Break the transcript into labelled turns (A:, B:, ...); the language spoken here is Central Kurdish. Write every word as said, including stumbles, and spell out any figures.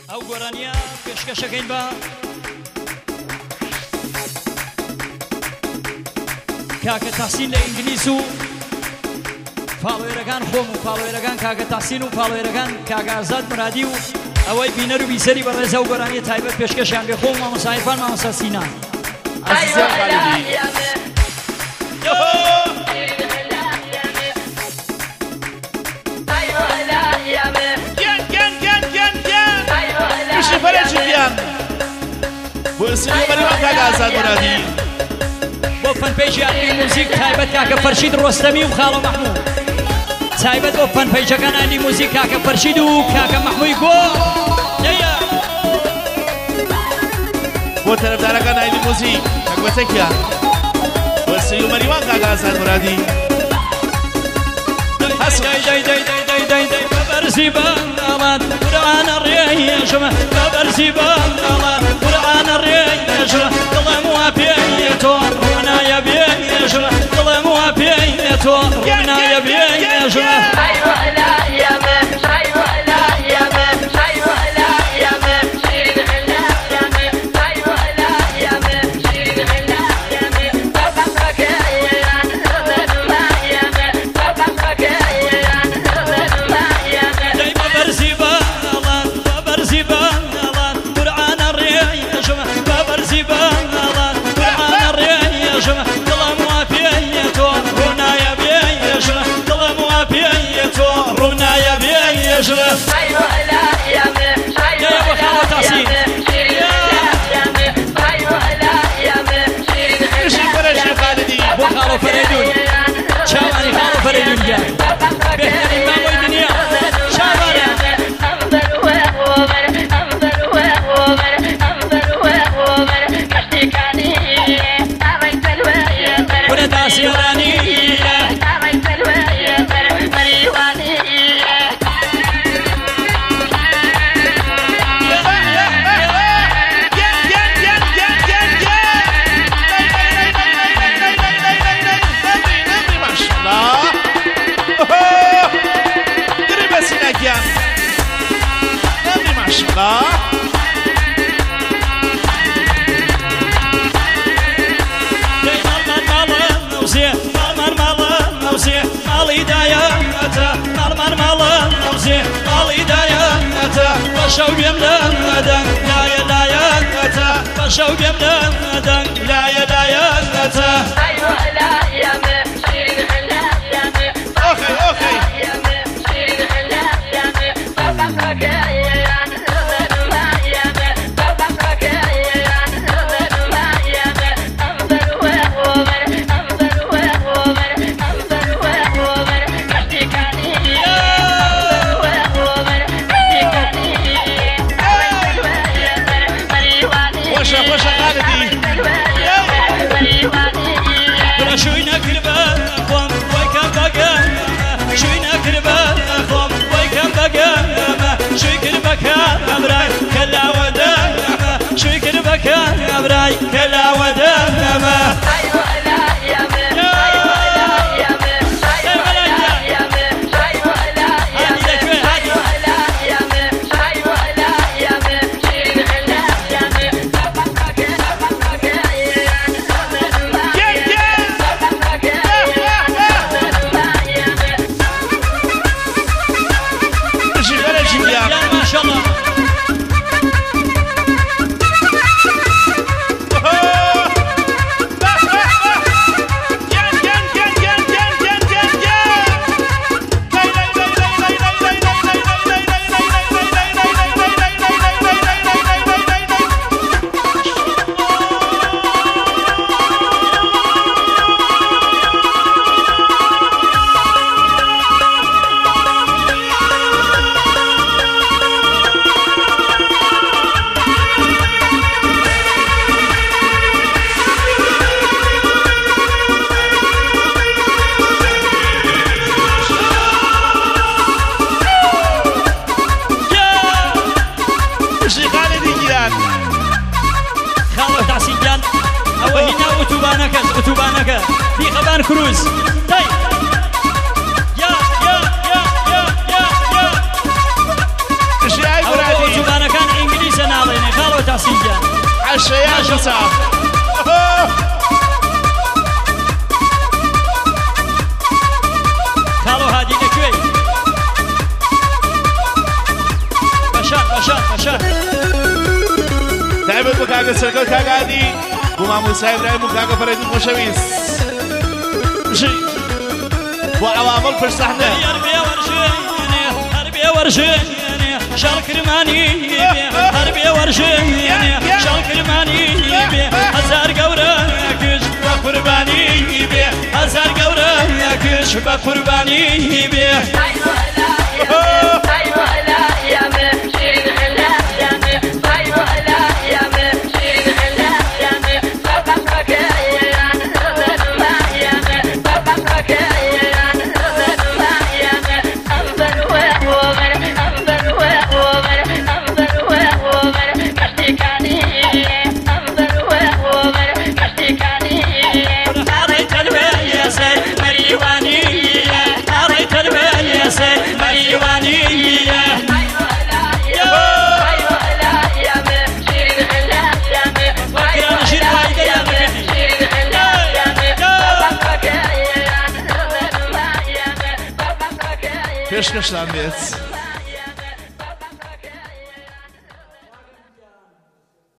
A: ئەو گۆرانیە پێشکەشەکەین بە کاکە تاسین لە ئینگلیس و فاڵۆێرەکان خۆم و فاڵۆێرەکان کاکە تاسین و فاڵۆێرەکان کاکە ئازاد مرادی و ئەوەی بینەر و بیسەری بەڕێزە و گۆرانیە تایبەت پێشکەشیان بێ خۆم مامۆستا عیرفان مامۆستا سینا
B: عزیزم خالدی بۆسیۆ بەریوان کاکە ئازاد مرادی
A: بۆ فەنپێیجی ئالی موزیک تایبەت کاکە فەرشید ڕۆستەمی و خاڵۆ مەحموود تایبەت بۆ فەنپێیجەکان ئالی موزیک کاکە فەرشید و کاکە مەحمووی گۆ دەیە
B: بۆ تەرەفدارەکان ئالی موزیک کاکبەتێکیان بۆسیۆ بەریوان کاکە ئازاد مرادی
A: دەی دەی دەی دەی دەی دەی بەبەرزی بەناڵات قورئانە ڕێیەژمە بەبەرزی بەناڵات قورئانە ڕێیەژمە دڵم وا پێیەتۆ ڕوونایە بێیەژمە دڵم وا پێیەتۆ ڕوونایە بێیەژمە خالو فريدون شاواني خالو فريدون جاي بهترين ماموي دنيا شاواني ولا تاسيراني شوق يمدن لا يدايا أتا شوق يمدن لا يدايا أتا أيوة لا يا مشير لا يا
B: أوكي أوكي
A: يا مشير لا يا بابا كايا أبراي كلا ودمما أيوة لا يا من أيوة لا يا من أيوة لا يا من أيوة لا يا من أيوة لا يا من أيوة لا يا من شيل لا يا من بابك بابك يا ما شاء الله اتوبانك اتوبانك في خبان كروز طيب يا يا يا يا يا
B: ايش يا ابراهيم
A: اتوبانك
B: عشا يا جسا
A: كالو هادي نكوي بشار بشار بشار
B: تعبت مكاكا سرقل كاكادي بما موسى إبراهيم مكاكا فريد المشاويس مشي وعوامل فرسحنا
A: هربي ورجيني هربي ورجيني شال كرماني هربي ورجيني شال كرماني هزار قورة كش بقرباني هزار قورة كش بقرباني
C: أيوة لا أيوة لا يا مشير هلا يا أيوة لا يا مشير هلا يا بابا فكايا نزل ما يا بابا فكايا نزل ما يا أنزل وأومر أنزل وأومر أنزل وأومر كشتكاني أنزل وأومر كشتكاني
A: هاريت البيت يا سيد مريواني هاريت البيت يا سيد مريواني
B: پیشکش دارم بیت